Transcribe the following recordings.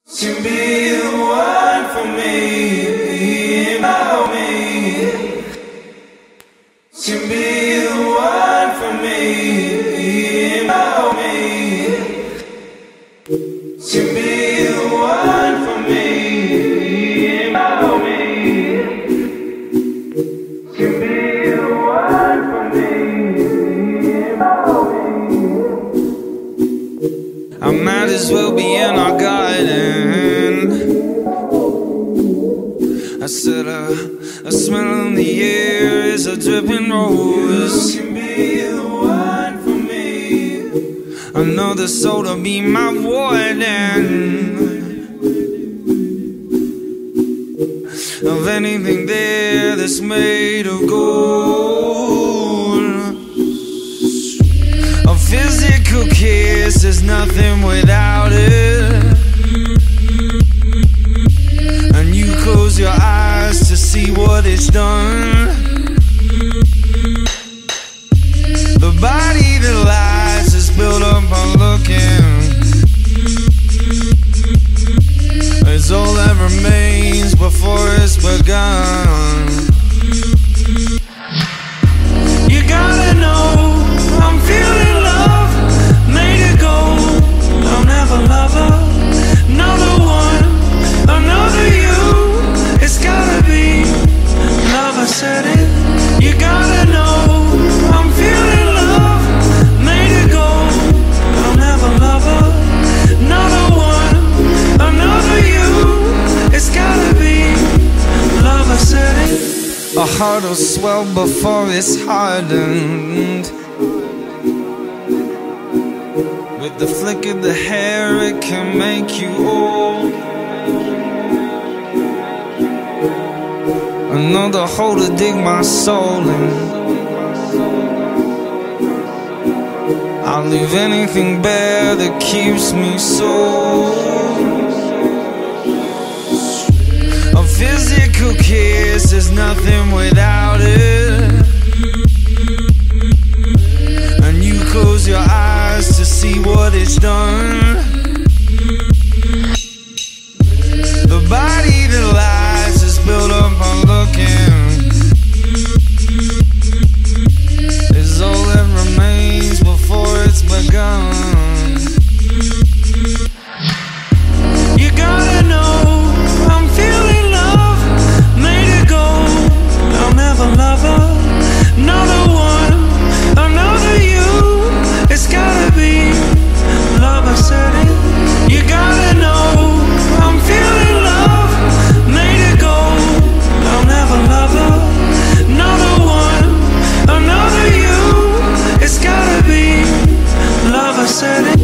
To be the one for me, about me. To be the one for me, about me. To be the one for me, about me. To be the one for me, about me. I might as well be in our garden. I said a smell in the air is a dripping rose. You can be the one for me. Another soul to be my warden. Of anything there that's made of gold. A physical kiss is nothing without it. And you close your eyes to see what it's done. The body that lies is built up on looking. It's all that remains before it's begun. You gotta know I'm feeling love, made it go. I'll never love her, another one, another you. It's gotta be love, I said it. You gotta know I'm feeling love, made it go. I'll never love her, another one, another you. It's gotta be love, I said it. A heart will swell before it's hardened. With the flick of the hair, it can make you old. Another hole to dig my soul in. I'll leave anything bare that keeps me so. A physical kiss is nothing without it. And you close your eyes to see what it's done. The body that lies is built up on looking. Is all that remains before it's begun. You gotta know I'm feeling love, made it go. I'll never love her, another one, another you. It's gotta be love, I said it. You gotta know I'm feeling love, made it go. I'll never love her, another one, another you. It's gotta be love, I said it.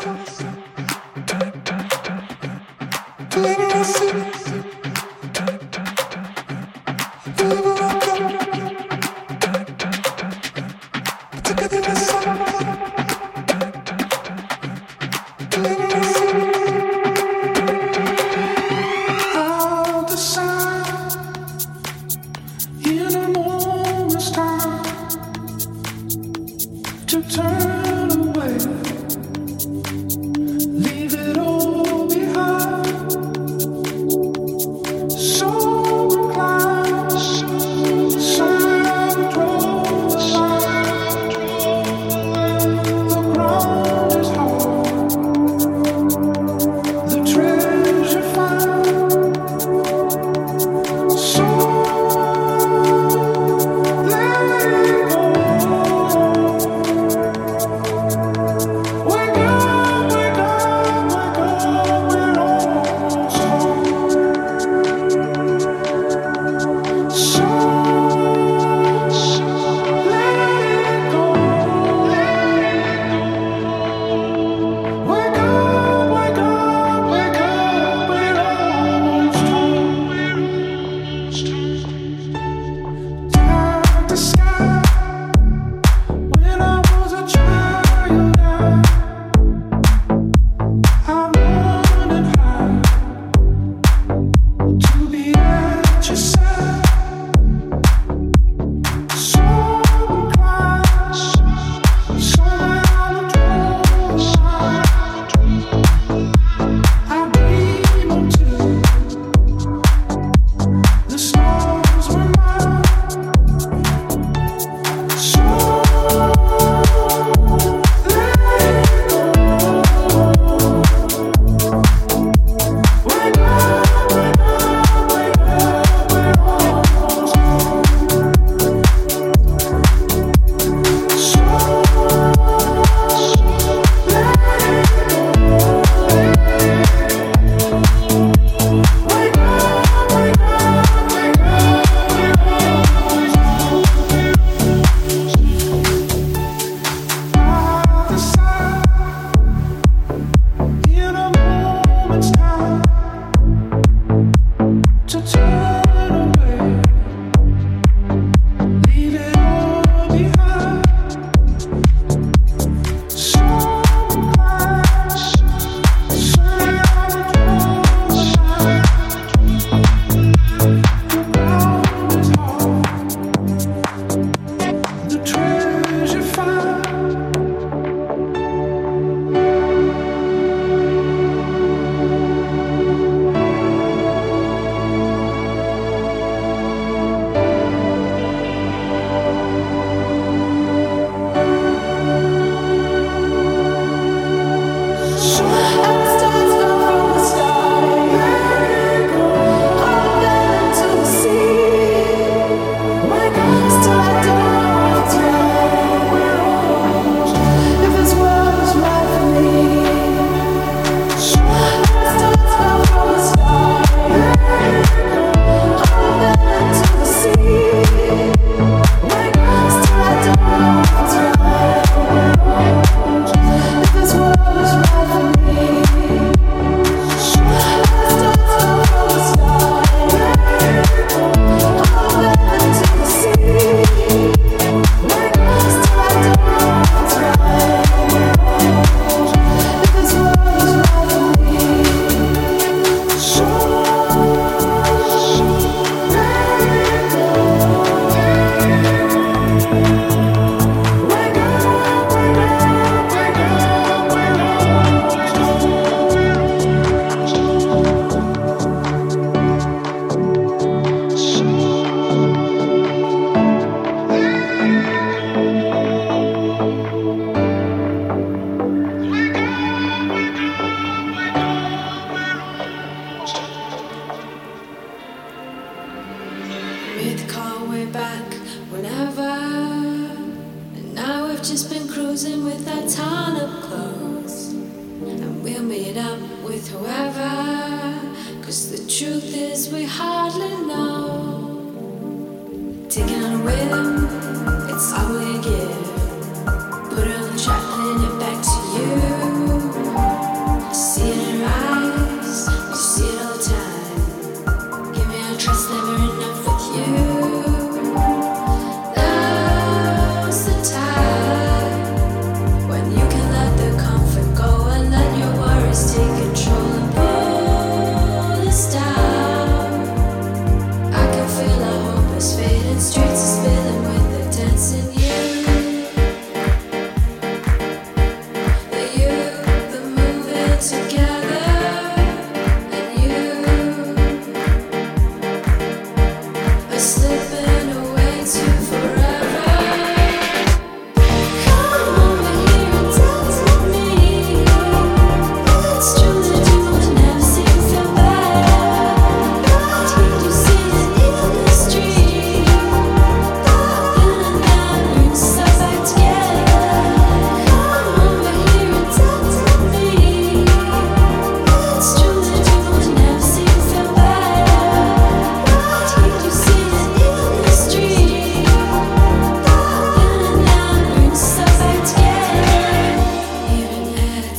It's all we give. Put on the track, playing it back to you.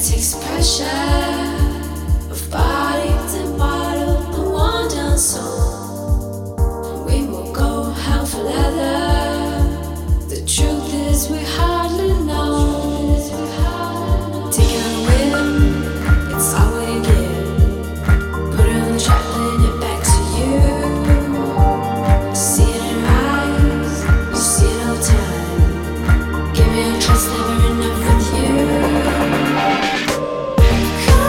takes pressure of bodies and bottled and worn down soul. We will go hell for leather. The truth is we hardly know. Taking on a whim, it's all we give. Put it on the trap, putting it back to you. See it in her eyes, you see it all the time. Give me a trust, never enough with you.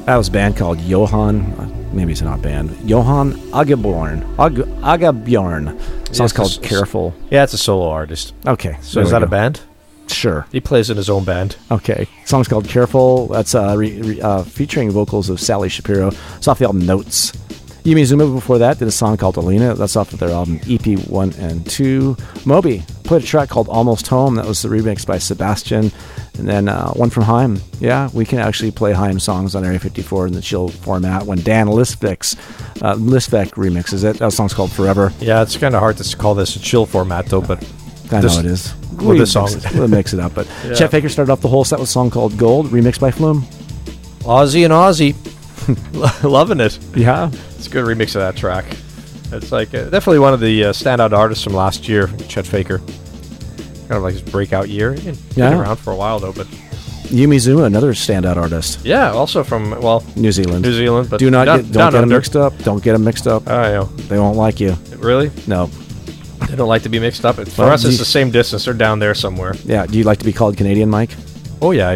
That was a band called Johan. Maybe it's not a band. Johan Agaborn. Agabjorn. Song's called Careful. Yeah, it's a solo artist. Okay. So is that a band? Sure. He plays in his own band. Okay. Song's called Careful. That's featuring vocals of Sally Shapiro. It's off the album Notes. Yumi Zuma before that did a song called Alina. That's off of their album EP 1 and 2. Moby played a track called Almost Home. That was the remix by Sebastian. And then one from Haim. Yeah, we can actually play Haim songs on Area 54 in the chill format when Dan Lisvek remixes it. That song's called Forever. Yeah, it's kind of hard to call this a chill format, though, but I know it is. With this song. We'll mix it up. But Yeah. Chet Faker started off the whole set with a song called Gold, remixed by Flume. Aussie and Aussie. Loving it. Yeah. It's a good remix of that track. It's like definitely one of the standout artists from last year, Chet Faker. Kind of like his breakout year. He's been around for a while, though, but... Yumi Zuma, another standout artist. Yeah, also from, New Zealand. But don't get them under. mixed up. Don't get them mixed up. I know. They won't like you. Really? No. They don't like to be mixed up. For Well, us, it's the same distance. They're down there somewhere. Yeah. Do you like to be called Canadian, Mike? Oh, yeah.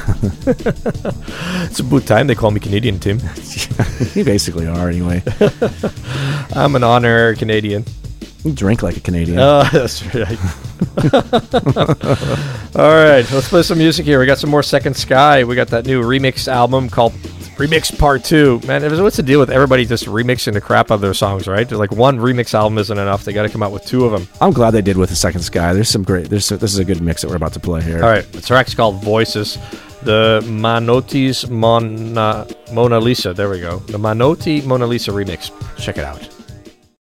It's about time they call me Canadian, Tim. You basically are, anyway. I'm an honorary Canadian. You drink like a Canadian. That's right. All right, let's play some music here. We got some more Second Sky. We got that new remix album called Remix Part 2. Man, what's the deal with everybody just remixing the crap out of their songs, right? Like one remix album isn't enough. They got to come out with two of them. I'm glad they did with the Second Sky. There's some great. This is a good mix that we're about to play here. All right, the track's called Voices. The Manotti's Mona Lisa. There we go. The Manotti Mona Lisa remix. Check it out.